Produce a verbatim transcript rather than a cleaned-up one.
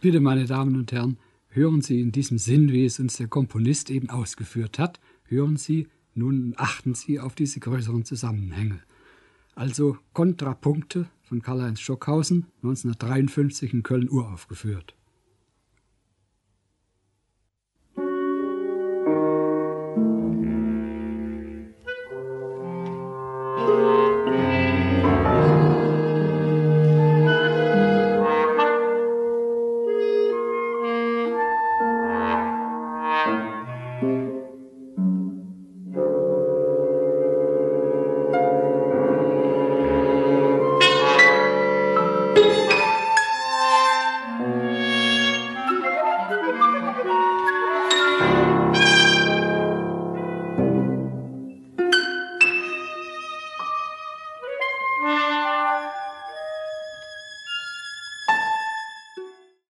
Bitte, meine Damen und Herren, hören Sie in diesem Sinn, wie es uns der Komponist eben ausgeführt hat, hören Sie, nun achten Sie auf diese größeren Zusammenhänge. Also Kontrapunkte von Karl-Heinz Stockhausen, neunzehnhundertdreiundfünfzig in Köln uraufgeführt.